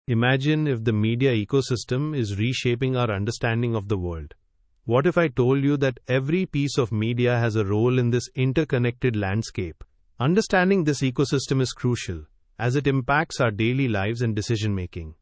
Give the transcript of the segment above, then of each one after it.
Imagine if the media ecosystem is reshaping our understanding of the world. What if I told you that every piece of media has a role in this interconnected landscape? Understanding this ecosystem is crucial, as it impacts our daily lives and decision-making.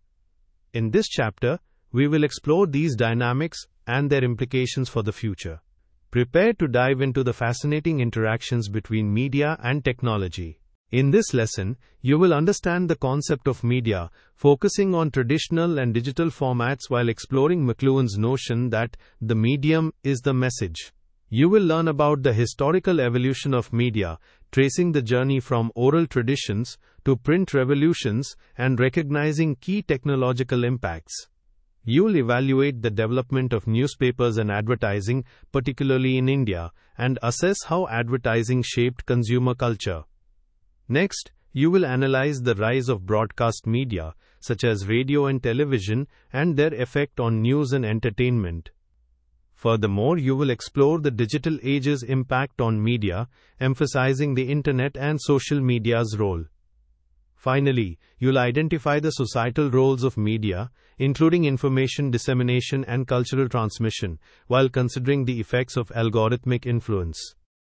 In this chapter, we will explore these dynamics and their implications for the future. Prepare to dive into the fascinating interactions between media and technology. In this lesson, you will understand the concept of media, focusing on traditional and digital formats while exploring McLuhan's notion that the medium is the message. You will learn about the historical evolution of media, tracing the journey from oral traditions to print revolutions and recognizing key technological impacts. You will evaluate the development of newspapers and advertising, particularly in India, and assess how advertising shaped consumer culture. Next, you will analyze the rise of broadcast media, such as radio and television, and their effect on news and entertainment. Furthermore, you will explore the digital age's impact on media, emphasizing the internet and social media's role. Finally, you'll identify the societal roles of media, including information dissemination and cultural transmission, while considering the effects of algorithmic influence.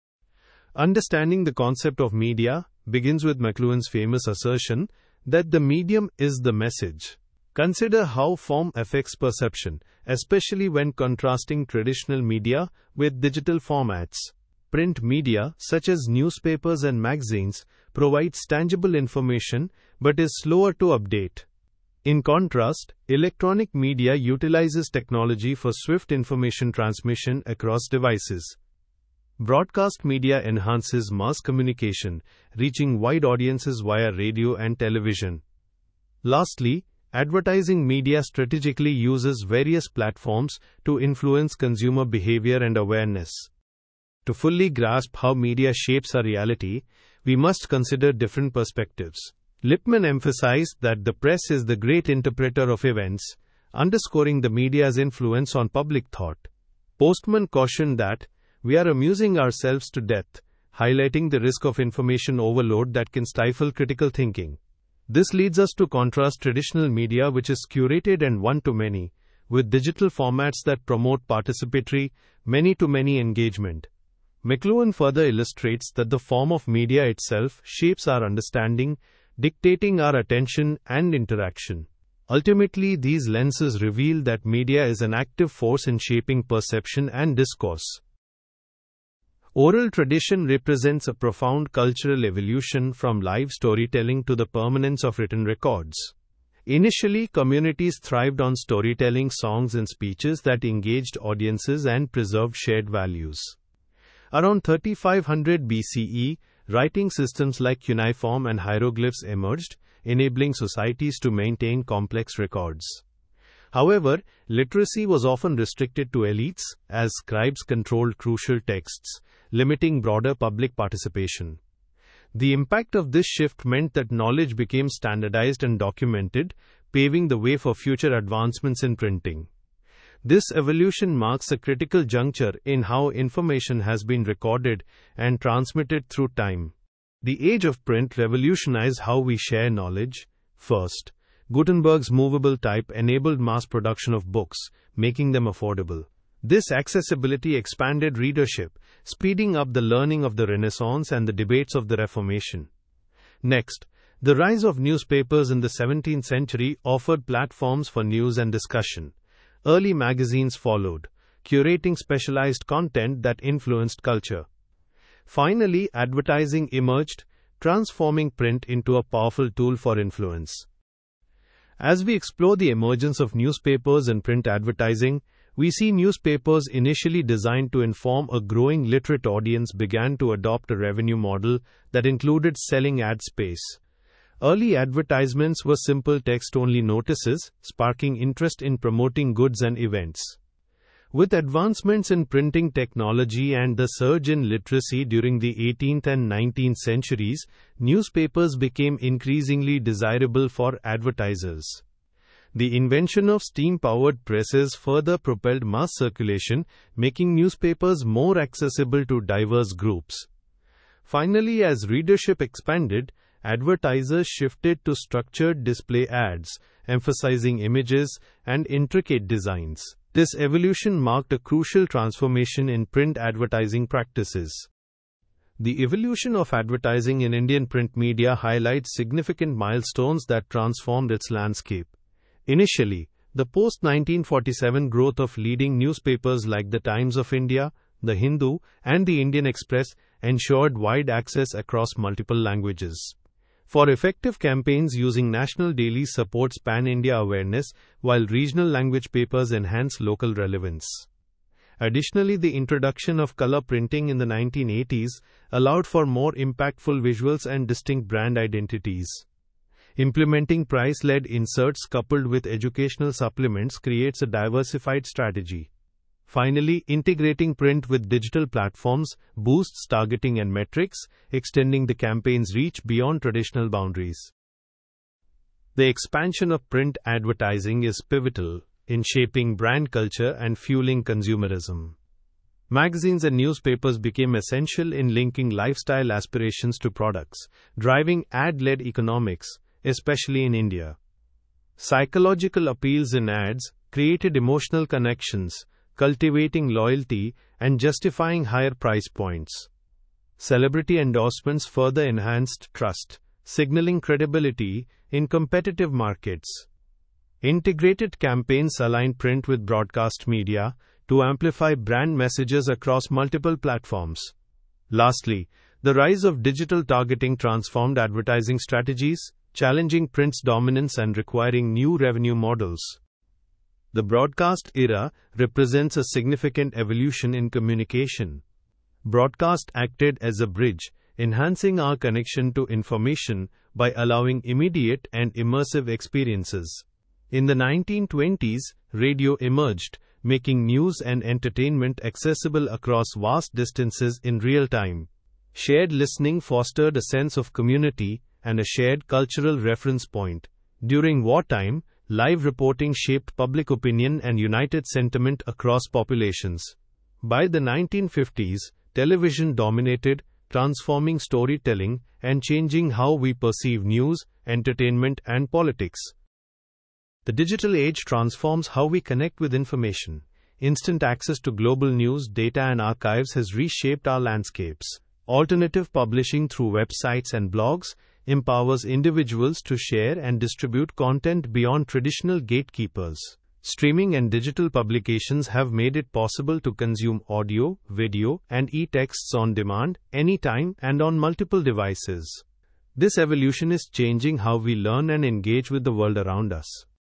Understanding the concept of media begins with McLuhan's famous assertion that the medium is the message. Consider how form affects perception, especially when contrasting traditional media with digital formats. Print media, such as newspapers and magazines, provides tangible information but is slower to update. In contrast, electronic media utilizes technology for swift information transmission across devices. Broadcast media enhances mass communication, reaching wide audiences via radio and television. Lastly, advertising media strategically uses various platforms to influence consumer behavior and awareness. To fully grasp how media shapes our reality, we must consider different perspectives. Lippmann emphasized that the press is the great interpreter of events, underscoring the media's influence on public thought. Postman cautioned that we are amusing ourselves to death, highlighting the risk of information overload that can stifle critical thinking. This leads us to contrast traditional media, which is curated and one-to-many, with digital formats that promote participatory, many-to-many engagement. McLuhan further illustrates that the form of media itself shapes our understanding, dictating our attention and interaction. Ultimately, these lenses reveal that media is an active force in shaping perception and discourse. Oral tradition represents a profound cultural evolution from live storytelling to the permanence of written records. Initially, communities thrived on storytelling, songs, and speeches that engaged audiences and preserved shared values. Around 3500 BCE, writing systems like cuneiform and hieroglyphs emerged, enabling societies to maintain complex records. However, literacy was often restricted to elites, as scribes controlled crucial texts, limiting broader public participation. The impact of this shift meant that knowledge became standardized and documented, paving the way for future advancements in printing. This evolution marks a critical juncture in how information has been recorded and transmitted through time. The age of print revolutionized how we share knowledge. First, Gutenberg's movable type enabled mass production of books, making them affordable. This accessibility expanded readership, speeding up the learning of the Renaissance and the debates of the Reformation. Next, the rise of newspapers in the 17th century offered platforms for news and discussion. Early magazines followed, curating specialized content that influenced culture. Finally, advertising emerged, transforming print into a powerful tool for influence. As we explore the emergence of newspapers and print advertising, we see newspapers initially designed to inform a growing literate audience began to adopt a revenue model that included selling ad space. Early advertisements were simple text-only notices, sparking interest in promoting goods and events. With advancements in printing technology and the surge in literacy during the 18th and 19th centuries, newspapers became increasingly desirable for advertisers. The invention of steam-powered presses further propelled mass circulation, making newspapers more accessible to diverse groups. Finally, as readership expanded, advertisers shifted to structured display ads, emphasizing images and intricate designs. This evolution marked a crucial transformation in print advertising practices. The evolution of advertising in Indian print media highlights significant milestones that transformed its landscape. Initially, the post-1947 growth of leading newspapers like the Times of India, the Hindu, and the Indian Express ensured wide access across multiple languages. For effective campaigns using national dailies supports pan-India awareness, while regional language papers enhance local relevance. Additionally, the introduction of color printing in the 1980s allowed for more impactful visuals and distinct brand identities. Implementing price-led inserts coupled with educational supplements creates a diversified strategy. Finally, integrating print with digital platforms boosts targeting and metrics, extending the campaign's reach beyond traditional boundaries. The expansion of print advertising is pivotal in shaping brand culture and fueling consumerism. Magazines and newspapers became essential in linking lifestyle aspirations to products, driving ad-led economics, especially in India. Psychological appeals in ads created emotional connections, cultivating loyalty and justifying higher price points. Celebrity endorsements further enhanced trust, signaling credibility in competitive markets. Integrated campaigns align print with broadcast media to amplify brand messages across multiple platforms. Lastly, the rise of digital targeting transformed advertising strategies, challenging print's dominance and requiring new revenue models. The broadcast era represents a significant evolution in communication. Broadcast acted as a bridge, enhancing our connection to information by allowing immediate and immersive experiences. In the 1920s, radio emerged, making news and entertainment accessible across vast distances in real time. Shared listening fostered a sense of community and a shared cultural reference point. During wartime, live reporting shaped public opinion and united sentiment across populations. By the 1950s, television dominated, transforming storytelling and changing how we perceive news, entertainment, and politics. The digital age transforms how we connect with information. Instant access to global news, data, and archives has reshaped our landscapes. Alternative publishing through websites and blogs empowers individuals to share and distribute content beyond traditional gatekeepers. Streaming and digital publications have made it possible to consume audio, video, and e-texts on demand, anytime, and on multiple devices. This evolution is changing how we learn and engage with the world around us.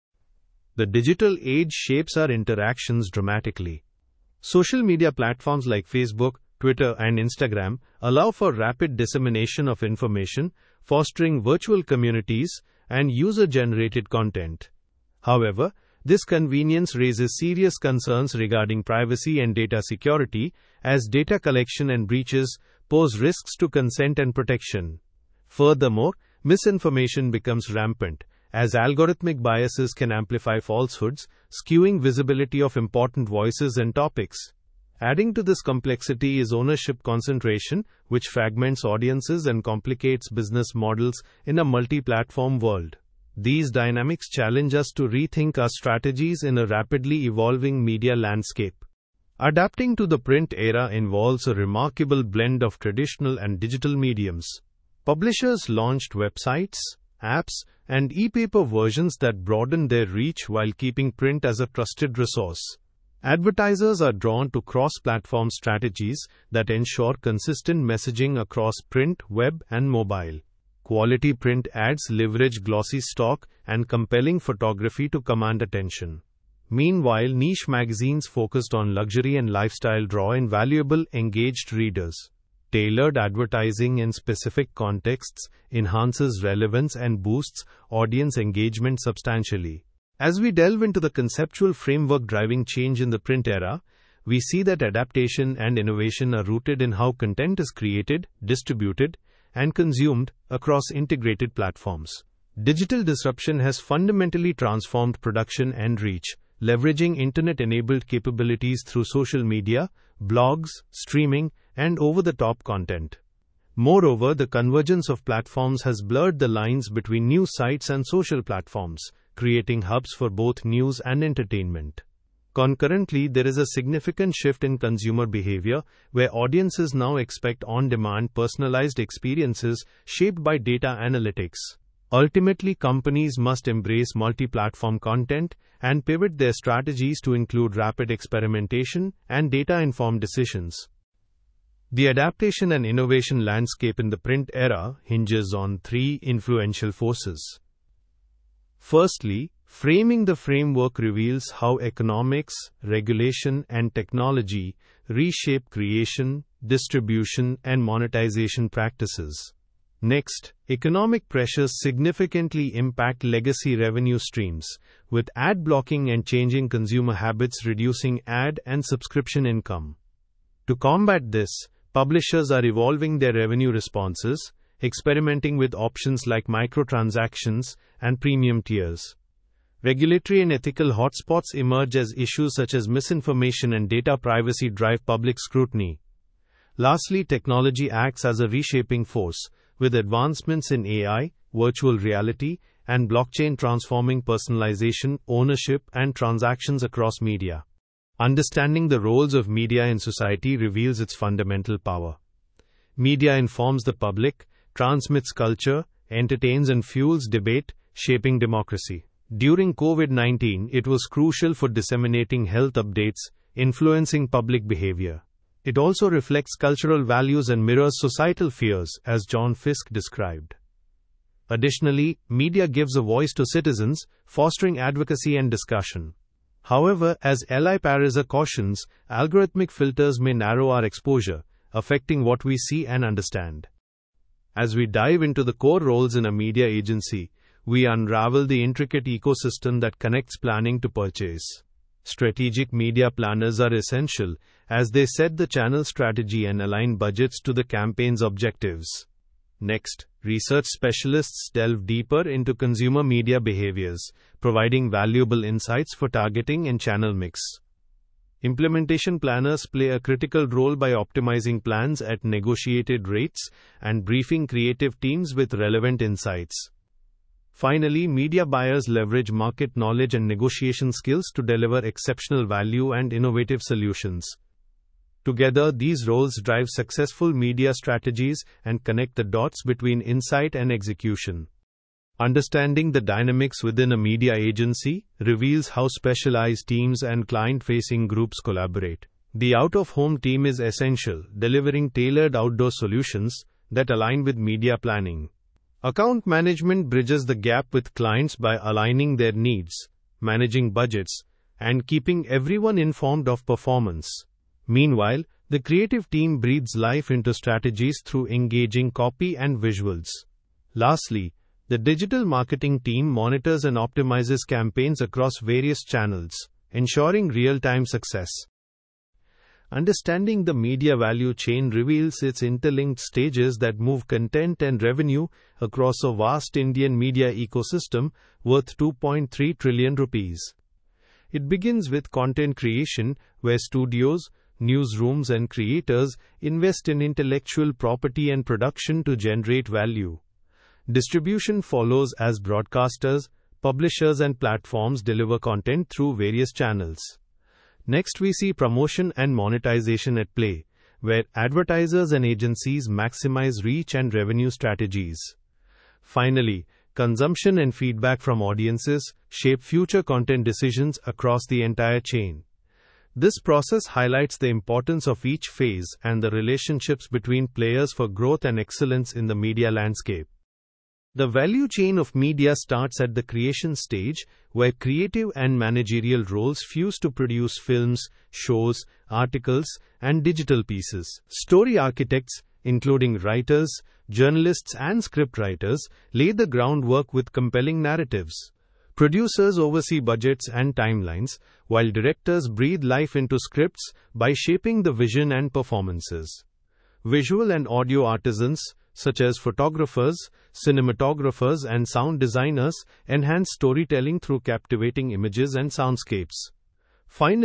The digital age shapes our interactions dramatically. Social media platforms like Facebook, Twitter, and Instagram allow for rapid dissemination of information, fostering virtual communities and user-generated content. However, this convenience raises serious concerns regarding privacy and data security, as data collection and breaches pose risks to consent and protection. Furthermore, misinformation becomes rampant, as algorithmic biases can amplify falsehoods, skewing visibility of important voices and topics. Adding to this complexity is ownership concentration, which fragments audiences and complicates business models in a multi-platform world. These dynamics challenge us to rethink our strategies in a rapidly evolving media landscape. Adapting to the print era involves a remarkable blend of traditional and digital mediums. Publishers launched websites, apps, and e-paper versions that broaden their reach while keeping print as a trusted resource. Advertisers are drawn to cross-platform strategies that ensure consistent messaging across print, web, and mobile. Quality print ads leverage glossy stock and compelling photography to command attention. Meanwhile, niche magazines focused on luxury and lifestyle draw in valuable, engaged readers. Tailored advertising in specific contexts enhances relevance and boosts audience engagement substantially. As we delve into the conceptual framework driving change in the print era, we see that adaptation and innovation are rooted in how content is created, distributed, and consumed across integrated platforms. Digital disruption has fundamentally transformed production and reach, leveraging internet-enabled capabilities through social media, blogs, streaming, and over-the-top content. Moreover, the convergence of platforms has blurred the lines between news sites and social platforms, creating hubs for both news and entertainment. Concurrently, there is a significant shift in consumer behavior, where audiences now expect on-demand, personalized experiences shaped by data analytics. Ultimately, companies must embrace multi-platform content and pivot their strategies to include rapid experimentation and data-informed decisions. The adaptation and innovation landscape in the print era hinges on three influential forces. Firstly, framing the framework reveals how economics, regulation, and technology reshape creation, distribution, and monetization practices. Next, economic pressures significantly impact legacy revenue streams, with ad blocking and changing consumer habits reducing ad and subscription income. To combat this, publishers are evolving their revenue responses, experimenting with options like microtransactions and premium tiers. Regulatory and ethical hotspots emerge as issues such as misinformation and data privacy drive public scrutiny. Lastly, technology acts as a reshaping force, with advancements in AI, virtual reality, and blockchain transforming personalization, ownership, and transactions across media. Understanding the roles of media in society reveals its fundamental power. Media informs the public, transmits culture, entertains and fuels debate, shaping democracy. During COVID-19, it was crucial for disseminating health updates, influencing public behavior. It also reflects cultural values and mirrors societal fears, as John Fiske described. Additionally, media gives a voice to citizens, fostering advocacy and discussion. However, as Eli Pariser cautions, algorithmic filters may narrow our exposure, affecting what we see and understand. As we dive into the core roles in a media agency, we unravel the intricate ecosystem that connects planning to purchase. Strategic media planners are essential, as they set the channel strategy and align budgets to the campaign's objectives. Next, research specialists delve deeper into consumer media behaviors, providing valuable insights for targeting and channel mix. Implementation planners play a critical role by optimizing plans at negotiated rates and briefing creative teams with relevant insights. Finally, media buyers leverage market knowledge and negotiation skills to deliver exceptional value and innovative solutions. Together, these roles drive successful media strategies and connect the dots between insight and execution. Understanding the dynamics within a media agency reveals how specialized teams and client-facing groups collaborate. The out-of-home team is essential, delivering tailored outdoor solutions that align with media planning. Account management bridges the gap with clients by aligning their needs, managing budgets, and keeping everyone informed of performance. Meanwhile, the creative team breathes life into strategies through engaging copy and visuals. Lastly, the digital marketing team monitors and optimizes campaigns across various channels, ensuring real-time success. Understanding the media value chain reveals its interlinked stages that move content and revenue across a vast Indian media ecosystem worth 2.3 trillion rupees. It begins with content creation, where studios, newsrooms and creators invest in intellectual property and production to generate value. Distribution follows as broadcasters, publishers and platforms deliver content through various channels. Next, we see promotion and monetization at play, where advertisers and agencies maximize reach and revenue strategies. Finally, consumption and feedback from audiences shape future content decisions across the entire chain. This process highlights the importance of each phase and the relationships between players for growth and excellence in the media landscape. The value chain of media starts at the creation stage, where creative and managerial roles fuse to produce films, shows, articles, and digital pieces. Story architects, including writers, journalists, and scriptwriters, lay the groundwork with compelling narratives. Producers oversee budgets and timelines, while directors breathe life into scripts by shaping the vision and performances. Visual and audio artisans, such as photographers, cinematographers, and sound designers, enhance storytelling through captivating images and soundscapes. Finally,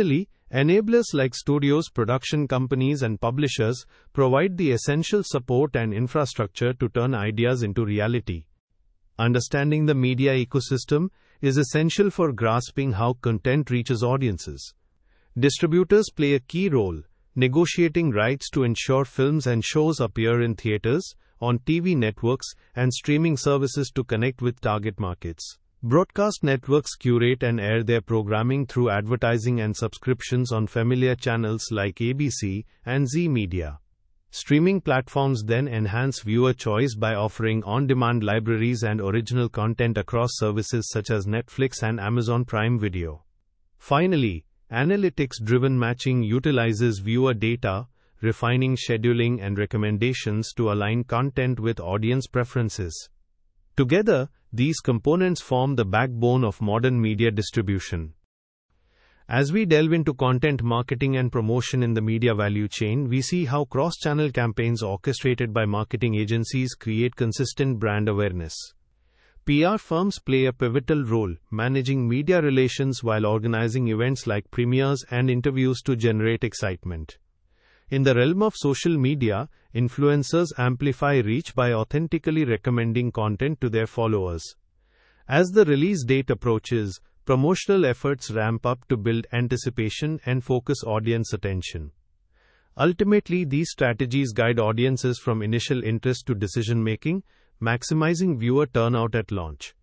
Enablers like studios, production companies, and publishers provide the essential support and infrastructure to turn ideas into reality. Understanding the media ecosystem is essential for grasping how content reaches audiences. Distributors play a key role, negotiating rights to ensure films and shows appear in theaters, on TV networks, and streaming services to connect with target markets. Broadcast networks curate and air their programming through advertising and subscriptions on familiar channels like ABC and Zee Media. Streaming platforms then enhance viewer choice by offering on-demand libraries and original content across services such as Netflix and Amazon Prime Video. Finally, analytics-driven matching utilizes viewer data, refining scheduling and recommendations to align content with audience preferences. Together, these components form the backbone of modern media distribution. As we delve into content marketing and promotion in the media value chain, we see how cross-channel campaigns orchestrated by marketing agencies create consistent brand awareness. PR firms play a pivotal role, managing media relations while organizing events like premieres and interviews to generate excitement. In the realm of social media, influencers amplify reach by authentically recommending content to their followers. As the release date approaches, promotional efforts ramp up to build anticipation and focus audience attention. Ultimately, these strategies guide audiences from initial interest to decision-making, maximizing viewer turnout at launch.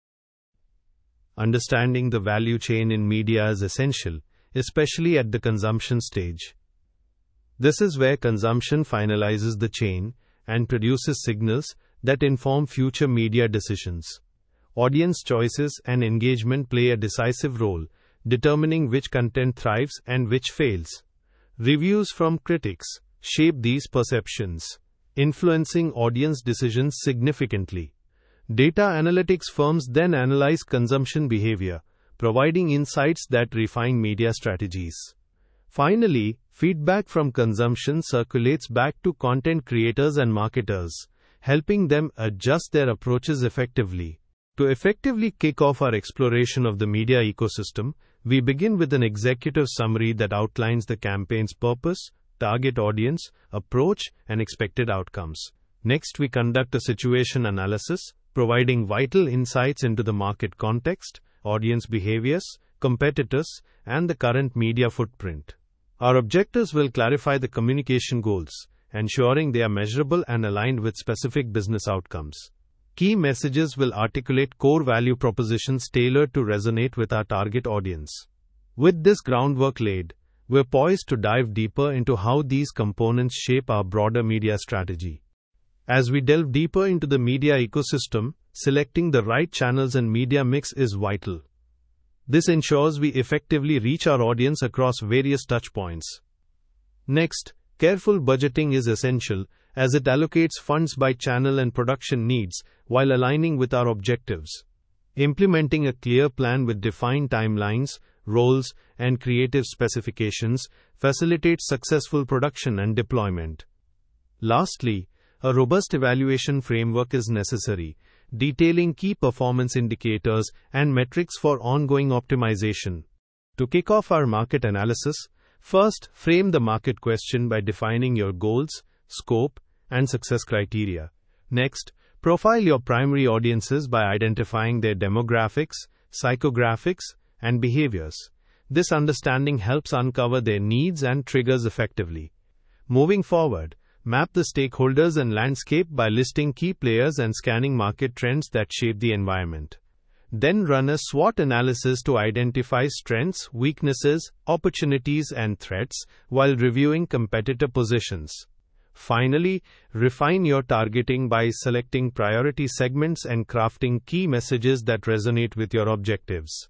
Understanding the value chain in media is essential, especially at the consumption stage. This is where consumption finalizes the chain and produces signals that inform future media decisions. Audience choices and engagement play a decisive role, determining which content thrives and which fails. Reviews from critics shape these perceptions, influencing audience decisions significantly. Data analytics firms then analyze consumption behavior, providing insights that refine media strategies. Finally, feedback from consumption circulates back to content creators and marketers, helping them adjust their approaches effectively. To effectively kick off our exploration of the media ecosystem, we begin with an executive summary that outlines the campaign's purpose, target audience, approach, and expected outcomes. Next, we conduct a situation analysis, providing vital insights into the market context, audience behaviors, competitors, and the current media footprint. Our objectives will clarify the communication goals, ensuring they are measurable and aligned with specific business outcomes. Key messages will articulate core value propositions tailored to resonate with our target audience. With this groundwork laid, we're poised to dive deeper into how these components shape our broader media strategy. As we delve deeper into the media ecosystem, selecting the right channels and media mix is vital. This ensures we effectively reach our audience across various touchpoints. Next, careful budgeting is essential, as it allocates funds by channel and production needs, while aligning with our objectives. Implementing a clear plan with defined timelines, roles, and creative specifications facilitates successful production and deployment. Lastly, a robust evaluation framework is necessary, detailing key performance indicators and metrics for ongoing optimization. To kick off our market analysis, first, frame the market question by defining your goals, scope, and success criteria. Next, profile your primary audiences by identifying their demographics, psychographics, and behaviors. This understanding helps uncover their needs and triggers effectively. Moving forward, map the stakeholders and landscape by listing key players and scanning market trends that shape the environment. Then run a SWOT analysis to identify strengths, weaknesses, opportunities, and threats while reviewing competitor positions. Finally, refine your targeting by selecting priority segments and crafting key messages that resonate with your objectives.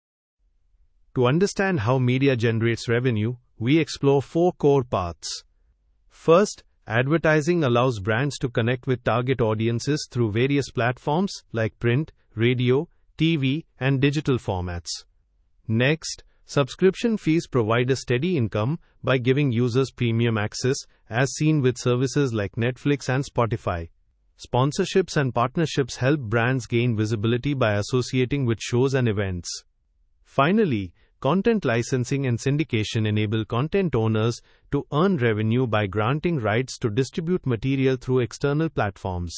To understand how media generates revenue, we explore 4 core paths. First, advertising allows brands to connect with target audiences through various platforms like print, radio, TV, and digital formats. Next, subscription fees provide a steady income by giving users premium access, as seen with services like Netflix and Spotify. Sponsorships and partnerships help brands gain visibility by associating with shows and events. Finally, content licensing and syndication enable content owners to earn revenue by granting rights to distribute material through external platforms.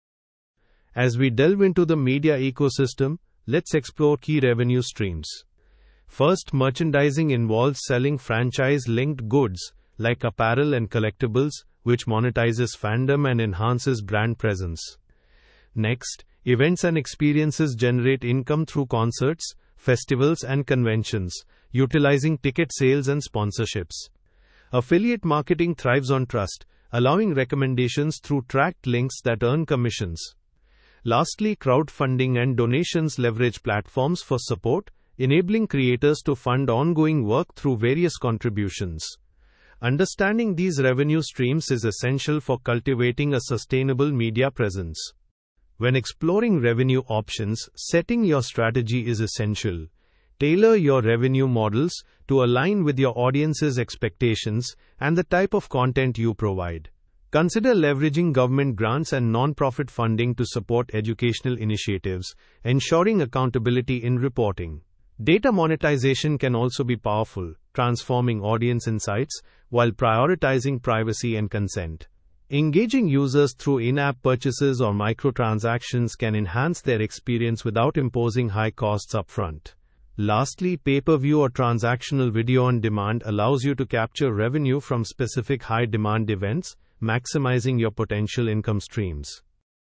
As we delve into the media ecosystem, let's explore key revenue streams. First, merchandising involves selling franchise-linked goods, like apparel and collectibles, which monetizes fandom and enhances brand presence. Next, events and experiences generate income through concerts, festivals and conventions, utilizing ticket sales and sponsorships. Affiliate marketing thrives on trust, allowing recommendations through tracked links that earn commissions. Lastly, crowdfunding and donations leverage platforms for support, enabling creators to fund ongoing work through various contributions. Understanding these revenue streams is essential for cultivating a sustainable media presence. When exploring revenue options, setting your strategy is essential. Tailor your revenue models to align with your audience's expectations and the type of content you provide. Consider leveraging government grants and non-profit funding to support educational initiatives, ensuring accountability in reporting. Data monetization can also be powerful, transforming audience insights while prioritizing privacy and consent. Engaging users through in-app purchases or microtransactions can enhance their experience without imposing high costs upfront. Lastly, pay-per-view or transactional video on demand allows you to capture revenue from specific high-demand events, maximizing your potential income streams.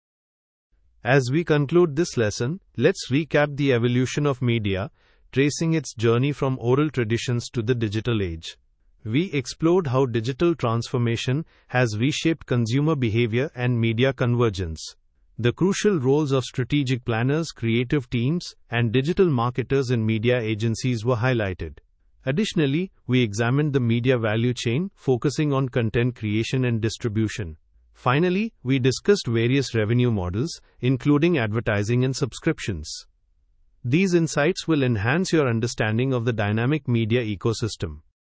As we conclude this lesson, let's recap the evolution of media, tracing its journey from oral traditions to the digital age. We explored how digital transformation has reshaped consumer behavior and media convergence. The crucial roles of strategic planners, creative teams, and digital marketers in media agencies were highlighted. Additionally, we examined the media value chain, focusing on content creation and distribution. Finally, we discussed various revenue models, including advertising and subscriptions. These insights will enhance your understanding of the dynamic media ecosystem.